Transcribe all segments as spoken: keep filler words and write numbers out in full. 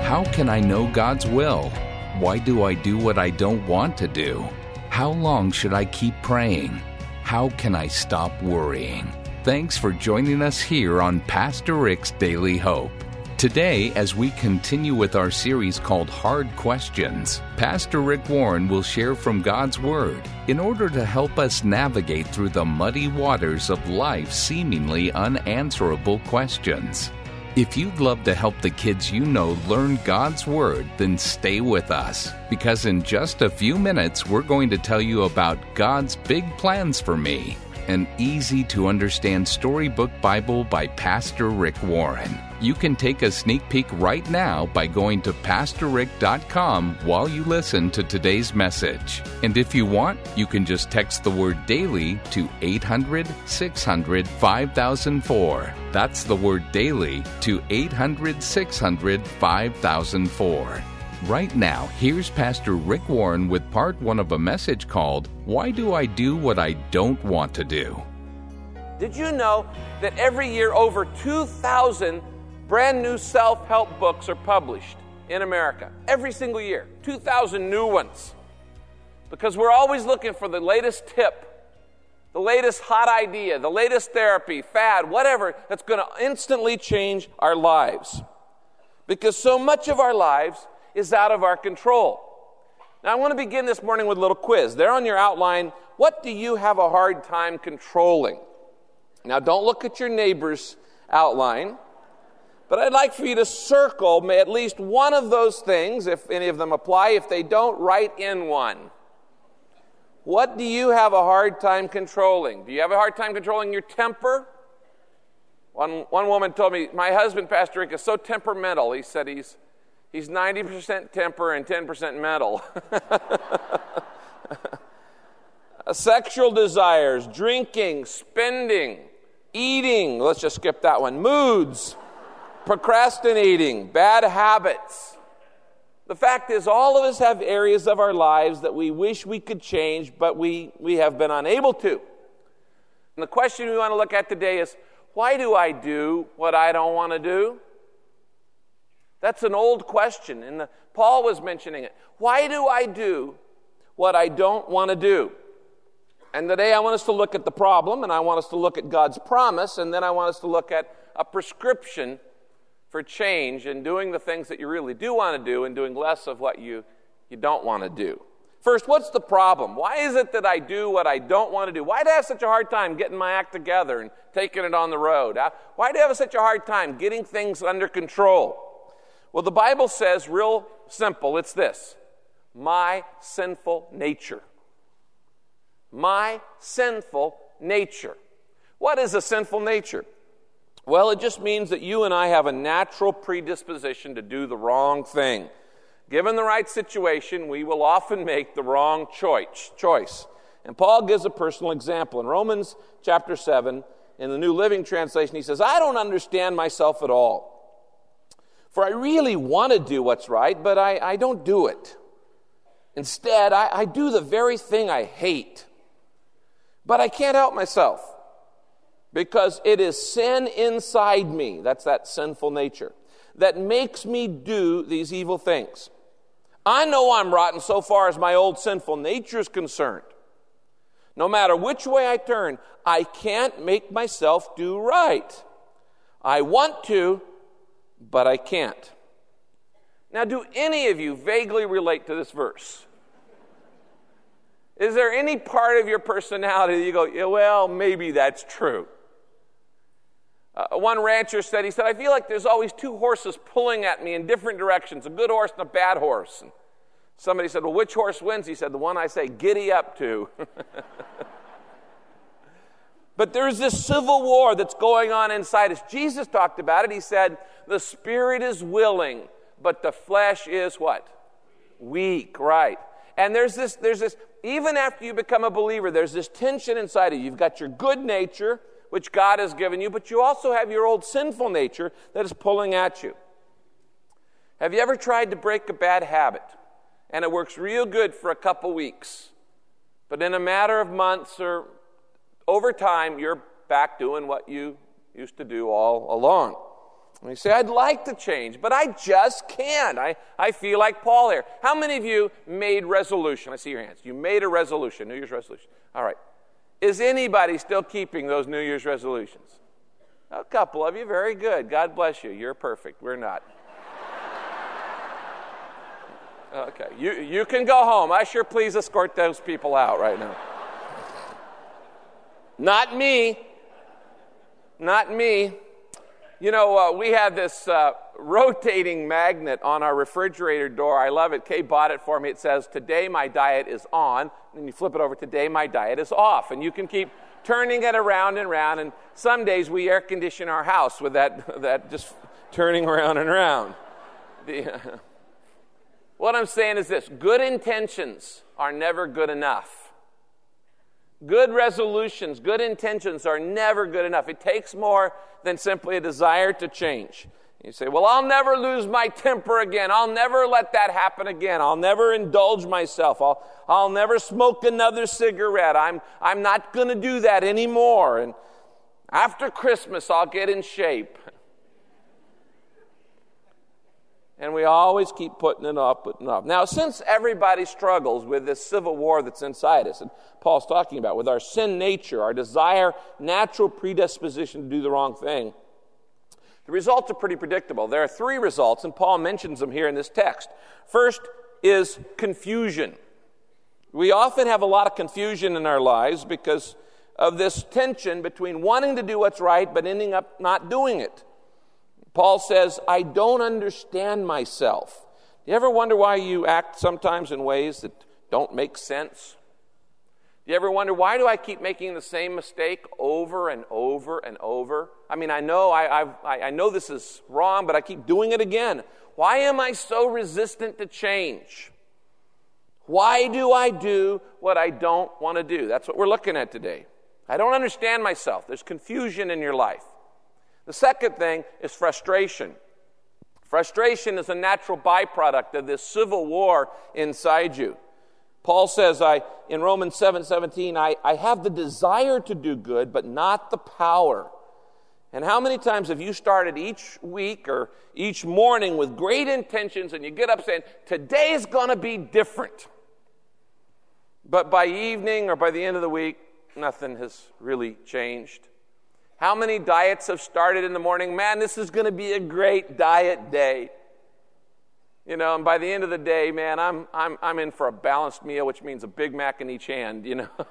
How can I know God's will? Why do I do what I don't want to do? How long should I keep praying? How can I stop worrying? Thanks for joining us here on Pastor Rick's Daily Hope. Today, as we continue with our series called Hard Questions, Pastor Rick Warren will share from God's Word in order to help us navigate through the muddy waters of life's seemingly unanswerable questions. If you'd love to help the kids you know learn God's Word, then stay with us, because in just a few minutes we're going to tell you about God's big plans for me, an easy-to-understand storybook Bible by Pastor Rick Warren. You can take a sneak peek right now by going to pastor rick dot com while you listen to today's message. And if you want, you can just text the word DAILY to eight hundred, six hundred, five thousand four. That's the word DAILY to eight hundred, six hundred, five thousand four. Right now, here's Pastor Rick Warren with part one of a message called, Why Do I Do What I Don't Want to Do? Did you know that every year over two thousand brand new self-help books are published in America? Every single year, two thousand new ones. Because we're always looking for the latest tip, the latest hot idea, the latest therapy, fad, whatever, that's going to instantly change our lives. Because so much of our lives is out of our control. Now, I want to begin this morning with a little quiz. There on your outline, what do you have a hard time controlling? Now, don't look at your neighbor's outline, but I'd like for you to circle at least one of those things, if any of them apply. If they don't, write in one. What do you have a hard time controlling? Do you have a hard time controlling your temper? One, one woman told me, my husband, Pastor Rick, is so temperamental. He said he's he's ninety percent temper and ten percent mental. Sexual desires, drinking, spending, eating. Let's just skip that one. Moods. Procrastinating, bad habits. The fact is, all of us have areas of our lives that we wish we could change, but we, we have been unable to. And the question we want to look at today is, why do I do what I don't want to do? That's an old question, and the, Paul was mentioning it. Why do I do what I don't want to do? And today I want us to look at the problem, and I want us to look at God's promise, and then I want us to look at a prescription for change and doing the things that you really do want to do and doing less of what you, you don't want to do. First, what's the problem? Why is it that I do what I don't want to do? Why do I have such a hard time getting my act together and taking it on the road? Why do I have such a hard time getting things under control? Well, the Bible says, real simple, it's this: my sinful nature. My sinful nature. What is a sinful nature? Well, it just means that you and I have a natural predisposition to do the wrong thing. Given the right situation, we will often make the wrong choice. choice. And Paul gives a personal example. In Romans chapter seven, in the New Living Translation, he says, I don't understand myself at all. For I really want to do what's right, but I, I don't do it. Instead, I, I do the very thing I hate. But I can't help myself. Because it is sin inside me, that's that sinful nature, that makes me do these evil things. I know I'm rotten so far as my old sinful nature is concerned. No matter which way I turn, I can't make myself do right. I want to, but I can't. Now, do any of you vaguely relate to this verse? Is there any part of your personality that you go, yeah, well, maybe that's true? Uh, one rancher said, he said, I feel like there's always two horses pulling at me in different directions, a good horse and a bad horse. And somebody said, well, which horse wins? He said, the one I say giddy up to. But there's this civil war that's going on inside us. Jesus talked about it. He said, the spirit is willing, but the flesh is what? Weak, right. And there's this, there's this, even after you become a believer, there's this tension inside of you. You've got your good nature, which God has given you, but you also have your old sinful nature that is pulling at you. Have you ever tried to break a bad habit? And it works real good for a couple weeks. But in a matter of months or over time, you're back doing what you used to do all along. And you say, I'd like to change, but I just can't. I, I feel like Paul here. How many of you made resolution? I see your hands. You made a resolution, New Year's resolution. All right. Is anybody still keeping those New Year's resolutions? A couple of you. Very good. God bless you. You're perfect. We're not. Okay. You, you can go home. I sure please escort those people out right now. Not me. Not me. You know, uh, we have this uh, rotating magnet on our refrigerator door. I love it. Kay bought it for me. It says, today my diet is on. And you flip it over, today my diet is off. And you can keep turning it around and around. And some days we air condition our house with that, that just turning around and around. The, uh, what I'm saying is this. Good intentions are never good enough. Good resolutions, good intentions are never good enough. It takes more than simply a desire to change. You say, well, I'll never lose my temper again. I'll never let that happen again. I'll never indulge myself. I'll, I'll never smoke another cigarette. I'm, I'm not going to do that anymore. And after Christmas, I'll get in shape. And we always keep putting it off, putting it off. Now, since everybody struggles with this civil war that's inside us, and Paul's talking about, with our sin nature, our desire, natural predisposition to do the wrong thing, the results are pretty predictable. There are three results, and Paul mentions them here in this text. First is confusion. We often have a lot of confusion in our lives because of this tension between wanting to do what's right but ending up not doing it. Paul says, I don't understand myself. Do you ever wonder why you act sometimes in ways that don't make sense? Do you ever wonder, why do I keep making the same mistake over and over and over? I mean, I know I, I've, I, I know this is wrong, but I keep doing it again. Why am I so resistant to change? Why do I do what I don't want to do? That's what we're looking at today. I don't understand myself. There's confusion in your life. The second thing is frustration. Frustration is a natural byproduct of this civil war inside you. Paul says I, in Romans seven seventeen, I, I have the desire to do good, but not the power. And how many times have you started each week or each morning with great intentions and you get up saying, today's going to be different. But by evening or by the end of the week, nothing has really changed. How many diets have started in the morning? Man, this is going to be a great diet day. You know, and by the end of the day, man, I'm I'm I'm in for a balanced meal, which means a Big Mac in each hand, you know.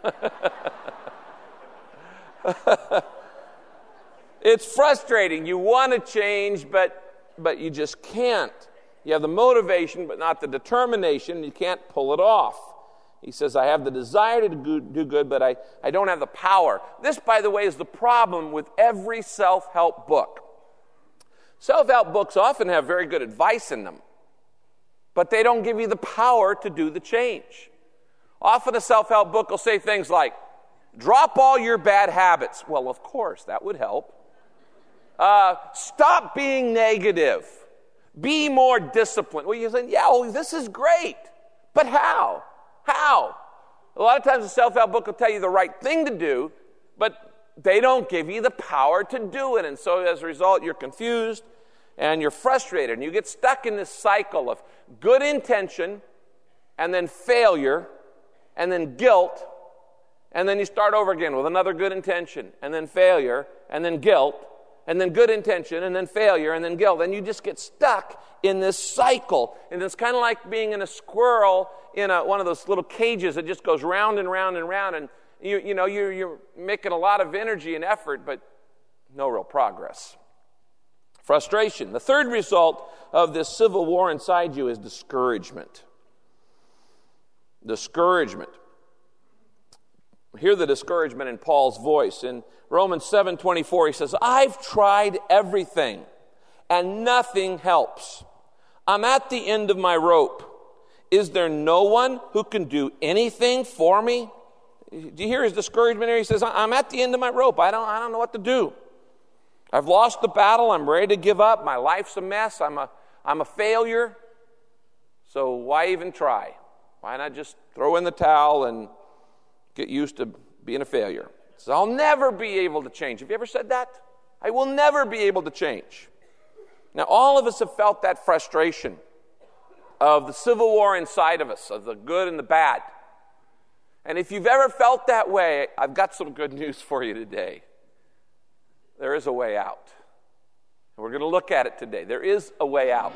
It's frustrating. You want to change, but but you just can't. You have the motivation, but not the determination. You can't pull it off. He says, I have the desire to do good, but I, I don't have the power. This, by the way, is the problem with every self-help book. Self-help books often have very good advice in them, but they don't give you the power to do the change. Often a self-help book will say things like, drop all your bad habits. Well, of course, that would help. Uh, stop being negative. Be more disciplined. Well, you're saying, yeah, well, this is great, but how? How? A lot of times a self-help book will tell you the right thing to do, but they don't give you the power to do it. And so as a result, you're confused and you're frustrated. And you get stuck in this cycle of good intention and then failure and then guilt. And then you start over again with another good intention and then failure and then guilt and then good intention and then failure and then guilt. And you just get stuck in this cycle. And it's kind of like being in a squirrel in a, one of those little cages that just goes round and round and round, and you you know you're, you're making a lot of energy and effort, but no real progress. Frustration. The third result of this civil war inside you is discouragement. Discouragement. Hear the discouragement in Paul's voice. In Romans seven twenty-four, he says, I've tried everything, and nothing helps. I'm at the end of my rope. Is there no one who can do anything for me? Do you hear his discouragement here? He says, I'm at the end of my rope. I don't, I don't know what to do. I've lost the battle. I'm ready to give up. My life's a mess. I'm a, I'm a failure. So why even try? Why not just throw in the towel and get used to being a failure? So I'll never be able to change. Have you ever said that? I will never be able to change. Now, all of us have felt that frustration of the civil war inside of us, of the good and the bad. And if you've ever felt that way, I've got some good news for you today. There is a way out. And we're going to look at it today. There is a way out.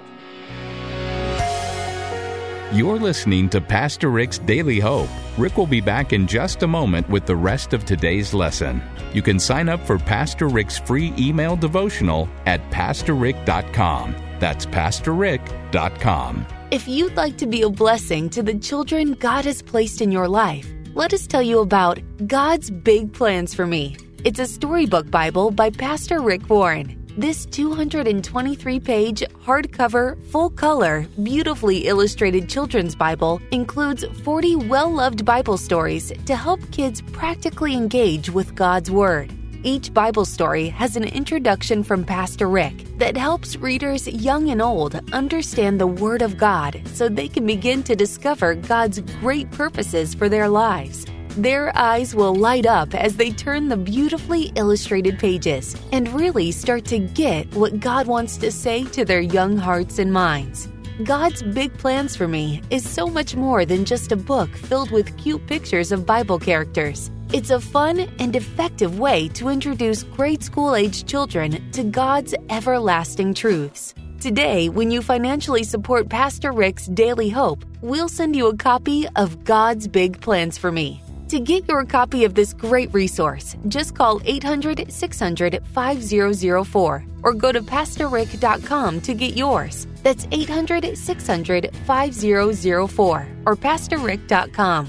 You're listening to Pastor Rick's Daily Hope. Rick will be back in just a moment with the rest of today's lesson. You can sign up for Pastor Rick's free email devotional at pastor rick dot com. That's pastor rick dot com. If you'd like to be a blessing to the children God has placed in your life, let us tell you about God's Big Plans for Me. It's a storybook Bible by Pastor Rick Warren. This two hundred twenty-three page, hardcover, full-color, beautifully illustrated children's Bible includes forty well-loved Bible stories to help kids practically engage with God's Word. Each Bible story has an introduction from Pastor Rick that helps readers young and old understand the Word of God so they can begin to discover God's great purposes for their lives. Their eyes will light up as they turn the beautifully illustrated pages and really start to get what God wants to say to their young hearts and minds. God's Big Plans for Me is so much more than just a book filled with cute pictures of Bible characters. It's a fun and effective way to introduce grade school-age children to God's everlasting truths. Today, when you financially support Pastor Rick's Daily Hope, we'll send you a copy of God's Big Plans for Me. To get your copy of this great resource, just call eight hundred, six hundred, five thousand four or go to pastor rick dot com to get yours. That's eight hundred, six hundred, five thousand four or pastor rick dot com.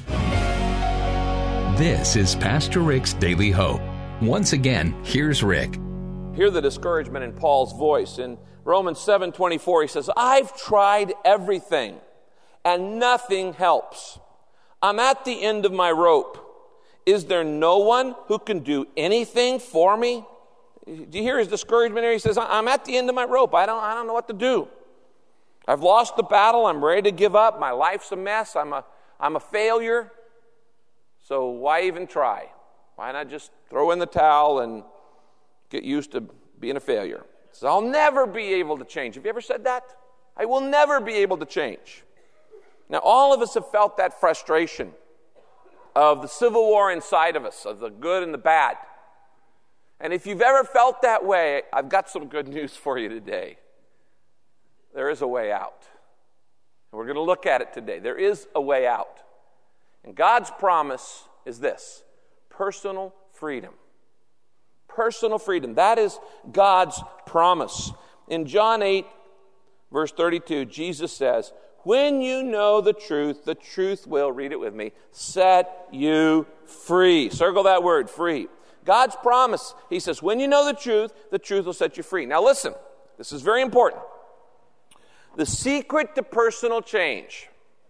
This is Pastor Rick's Daily Hope. Once again, here's Rick. Hear the discouragement in Paul's voice. In Romans seven twenty-four, he says, I've tried everything, and nothing helps. I'm at the end of my rope. Is there no one who can do anything for me? Do you hear his discouragement here? He says, I'm at the end of my rope. I don't, I don't know what to do. I've lost the battle. I'm ready to give up. My life's a mess. I'm a, I'm a failure. So why even try? Why not just throw in the towel and get used to being a failure? So I'll never be able to change. Have you ever said that? I will never be able to change. Now, all of us have felt that frustration of the civil war inside of us, of the good and the bad. And if you've ever felt that way, I've got some good news for you today. There is a way out. And we're going to look at it today. There is a way out. And God's promise is this: personal freedom. Personal freedom. That is God's promise. In John eight, verse thirty-two, Jesus says, when you know the truth, the truth will, read it with me, set you free. Circle that word, free. God's promise, he says, when you know the truth, the truth will set you free. Now listen, this is very important. The secret to personal change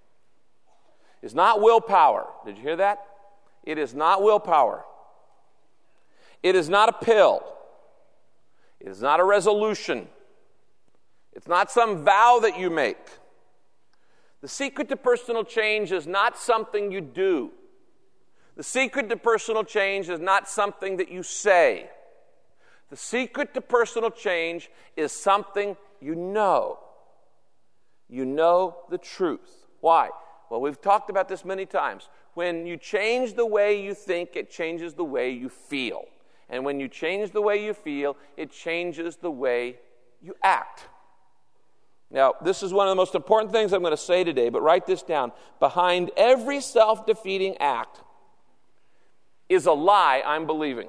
is not willpower. Did you hear that? It is not willpower. It is not a pill. It is not a resolution. It's not some vow that you make. The secret to personal change is not something you do. The secret to personal change is not something that you say. The secret to personal change is something you know. You know the truth. Why? Well, we've talked about this many times. When you change the way you think, it changes the way you feel. And when you change the way you feel, it changes the way you act. Now, this is one of the most important things I'm going to say today, but write this down. Behind every self-defeating act is a lie I'm believing.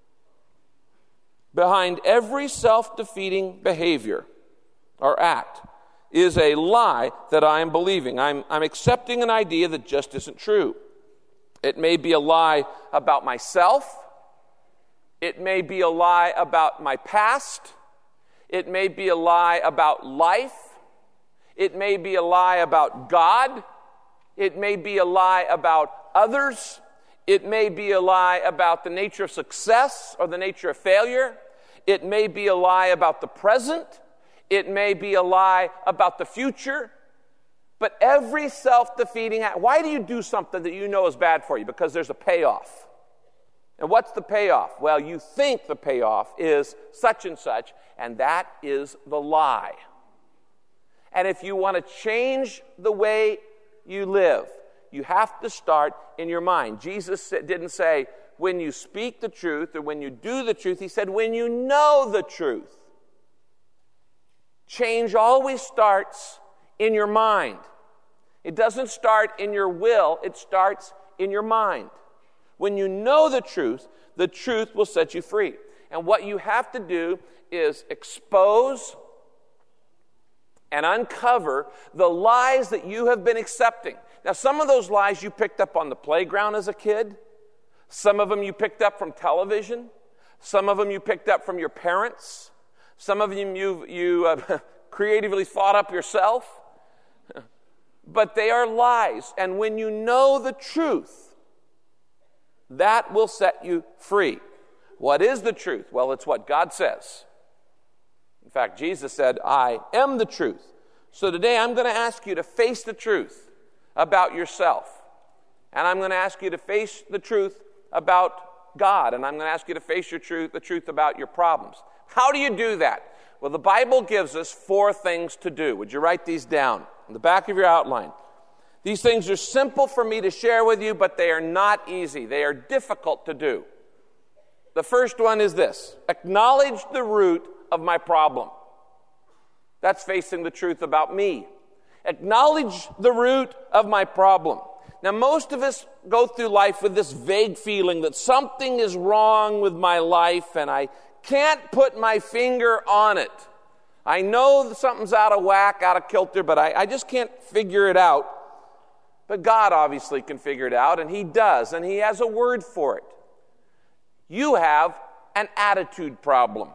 Behind every self-defeating behavior or act is a lie that I am believing. I'm, I'm accepting an idea that just isn't true. It may be a lie about myself. It may be a lie about my past. It may be a lie about life. It may be a lie about God. It may be a lie about others. It may be a lie about the nature of success or the nature of failure. It may be a lie about the present. It may be a lie about the future. But every self-defeating act, why do you do something that you know is bad for you? Because there's a payoff. And what's the payoff? Well, you think the payoff is such and such, and that is the lie. And if you want to change the way you live, you have to start in your mind. Jesus didn't say, when you speak the truth or when you do the truth. He said, when you know the truth. Change always starts in your mind. It doesn't start in your will. It starts in your mind. When you know the truth, the truth will set you free. And what you have to do is expose and uncover the lies that you have been accepting. Now, some of those lies you picked up on the playground as a kid. Some of them you picked up from television. Some of them you picked up from your parents. Some of them you, you uh, creatively thought up yourself. But they are lies. And when you know the truth, that will set you free. What is the truth? Well, it's what God says. In fact, Jesus said, I am the truth. So today I'm going to ask you to face the truth about yourself. And I'm going to ask you to face the truth about God. And I'm going to ask you to face your truth, the truth about your problems. How do you do that? Well, the Bible gives us four things to do. Would you write these down in the back of your outline? These things are simple for me to share with you, but they are not easy. They are difficult to do. The first one is this: acknowledge the root of my problem. That's facing the truth about me. Acknowledge the root of my problem. Now, most of us go through life with this vague feeling that something is wrong with my life and I can't put my finger on it. I know that something's out of whack, out of kilter, but I, I just can't figure it out. But God obviously can figure it out, and He does, and He has a word for it. You have an attitude problem.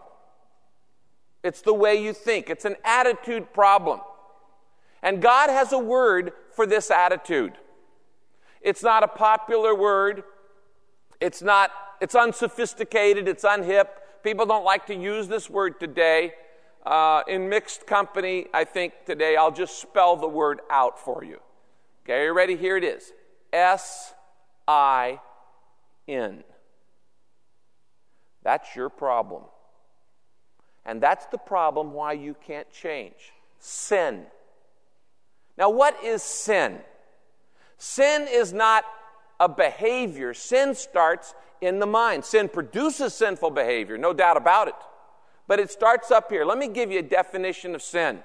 It's the way you think. It's an attitude problem. And God has a word for this attitude. It's not a popular word. It's not, it's unsophisticated. It's unhip. People don't like to use this word today. Uh, in mixed company, I think today I'll just spell the word out for you. Okay, are you ready? Here it is. S I N. That's your problem. And that's the problem why you can't change. Sin. Now, what is sin? Sin is not a behavior. Sin starts in the mind. Sin produces sinful behavior, no doubt about it. But it starts up here. Let me give you a definition of sin.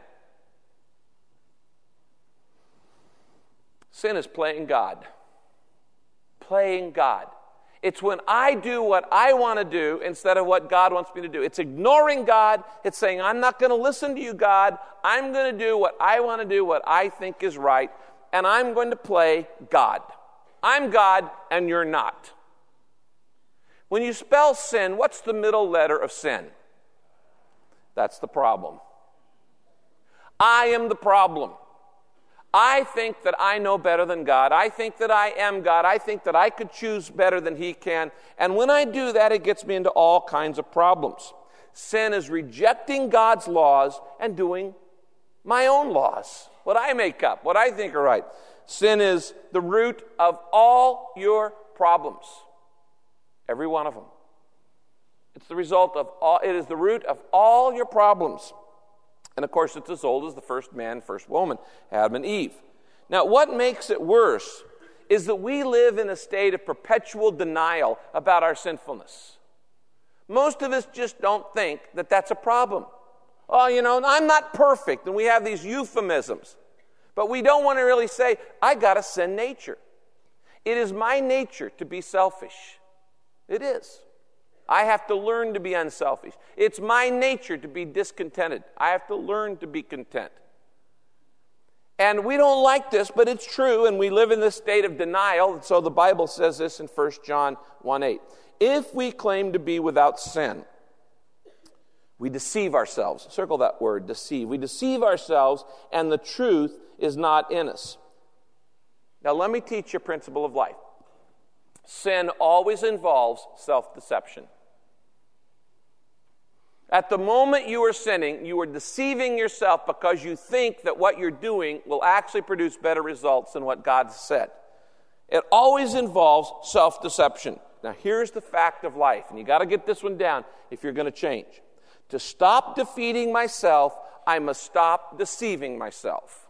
Sin is playing God. Playing God. It's when I do what I want to do instead of what God wants me to do. It's ignoring God. It's saying, I'm not going to listen to you, God. I'm going to do what I want to do, what I think is right, and I'm going to play God. I'm God, and you're not. When you spell sin, what's the middle letter of sin? That's the problem. I am the problem. I think that I know better than God. I think that I am God. I think that I could choose better than He can. And when I do that, it gets me into all kinds of problems. Sin is rejecting God's laws and doing my own laws, what I make up, what I think are right. Sin is the root of all your problems, every one of them. It's the result of all, it is the root of all your problems. And of course, it's as old as the first man, first woman, Adam and Eve. Now, what makes it worse is that we live in a state of perpetual denial about our sinfulness. Most of us just don't think that that's a problem. Oh, you know, I'm not perfect, and we have these euphemisms. But we don't want to really say, I got a sin nature. It is my nature to be selfish. It is. I have to learn to be unselfish. It's my nature to be discontented. I have to learn to be content. And we don't like this, but it's true, and we live in this state of denial. And so the Bible says this in First John one eight. If we claim to be without sin, we deceive ourselves. Circle that word, deceive. We deceive ourselves, and the truth is not in us. Now let me teach you a principle of life. Sin always involves self-deception. At the moment you are sinning, you are deceiving yourself because you think that what you're doing will actually produce better results than what God said. It always involves self-deception. Now, here's the fact of life, and you got to get this one down if you're going to change. To stop defeating myself, I must stop deceiving myself.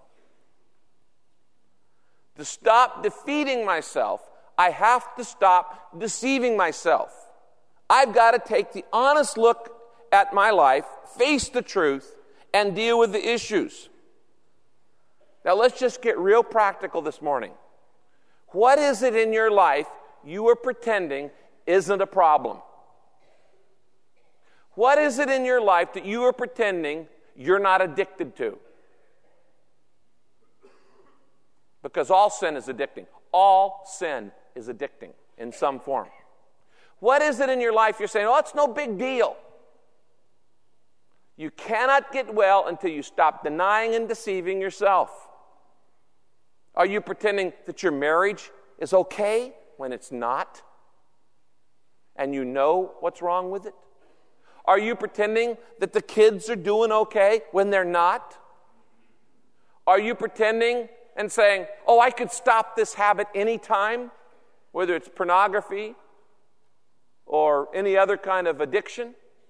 To stop defeating myself, I have to stop deceiving myself. I've got to take the honest look at my life, face the truth, and deal with the issues. Now, let's just get real practical this morning. What is it in your life you are pretending isn't a problem? What is it in your life that you are pretending you're not addicted to? Because all sin is addicting. All sin is addicting in some form. What is it in your life you're saying, oh, it's no big deal? You cannot get well until you stop denying and deceiving yourself. Are you pretending that your marriage is okay when it's not? And you know what's wrong with it? Are you pretending that the kids are doing okay when they're not? Are you pretending and saying, oh, I could stop this habit anytime, whether it's pornography or any other kind of addiction?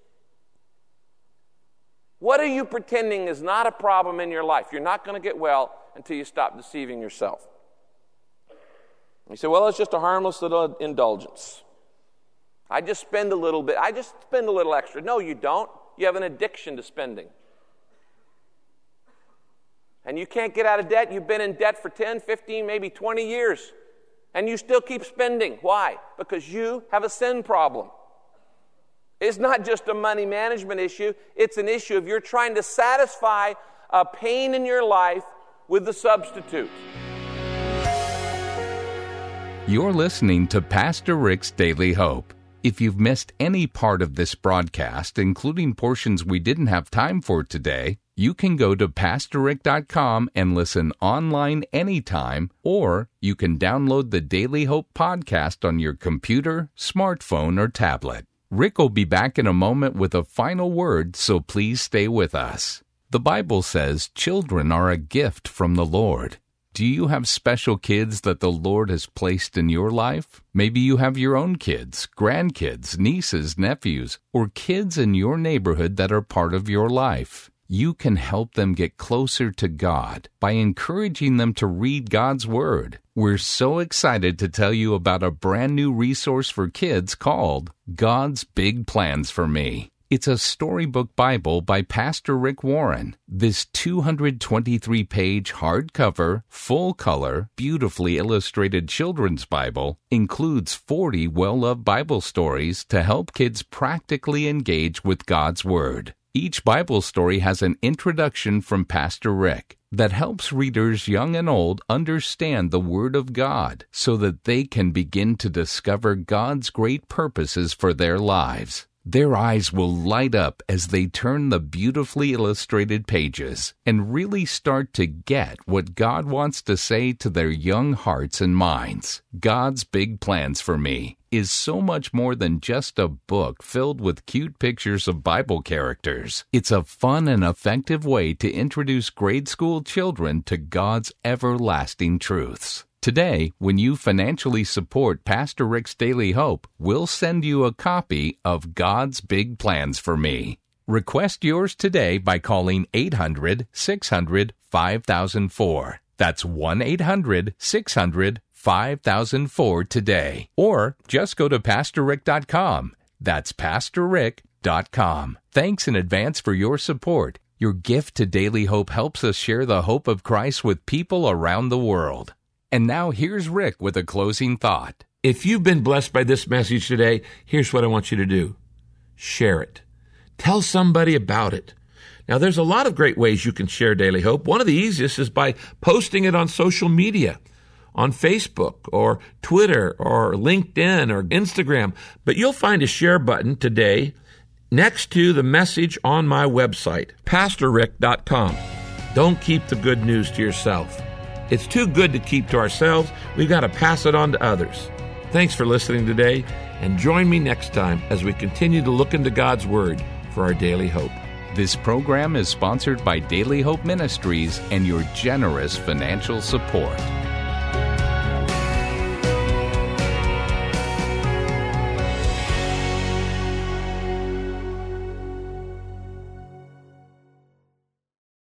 What are you pretending is not a problem in your life? You're not going to get well until you stop deceiving yourself. You say, well, it's just a harmless little indulgence. I just spend a little bit. I just spend a little extra. No, you don't. You have an addiction to spending. And you can't get out of debt. You've been in debt for ten, fifteen, maybe twenty years. And you still keep spending. Why? Because you have a sin problem. It's not just a money management issue. It's an issue of you're trying to satisfy a pain in your life with the substitute. You're listening to Pastor Rick's Daily Hope. If you've missed any part of this broadcast, including portions we didn't have time for today, you can go to pastor rick dot com and listen online anytime, or you can download the Daily Hope podcast on your computer, smartphone, or tablet. Rick will be back in a moment with a final word, so please stay with us. The Bible says children are a gift from the Lord. Do you have special kids that the Lord has placed in your life? Maybe you have your own kids, grandkids, nieces, nephews, or kids in your neighborhood that are part of your life. You can help them get closer to God by encouraging them to read God's Word. We're so excited to tell you about a brand new resource for kids called God's Big Plans for Me. It's a storybook Bible by Pastor Rick Warren. This two hundred twenty-three page hardcover, full-color, beautifully illustrated children's Bible includes forty well-loved Bible stories to help kids practically engage with God's Word. Each Bible story has an introduction from Pastor Rick that helps readers young and old understand the Word of God so that they can begin to discover God's great purposes for their lives. Their eyes will light up as they turn the beautifully illustrated pages and really start to get what God wants to say to their young hearts and minds. God's Big Plans for Me is so much more than just a book filled with cute pictures of Bible characters. It's a fun and effective way to introduce grade school children to God's everlasting truths. Today, when you financially support Pastor Rick's Daily Hope, we'll send you a copy of God's Big Plans for Me. Request yours today by calling eight hundred, six hundred, five thousand four. That's one eight hundred, six hundred, five thousand four today. Or just go to pastor rick dot com. That's pastor rick dot com. Thanks in advance for your support. Your gift to Daily Hope helps us share the hope of Christ with people around the world. And now here's Rick with a closing thought. If you've been blessed by this message today, here's what I want you to do. Share it. Tell somebody about it. Now, there's a lot of great ways you can share Daily Hope. One of the easiest is by posting it on social media, on Facebook or Twitter or LinkedIn or Instagram. But you'll find a share button today next to the message on my website, pastor rick dot com. Don't keep the good news to yourself. It's too good to keep to ourselves. We've got to pass it on to others. Thanks for listening today, and join me next time as we continue to look into God's Word for our daily hope. This program is sponsored by Daily Hope Ministries and your generous financial support.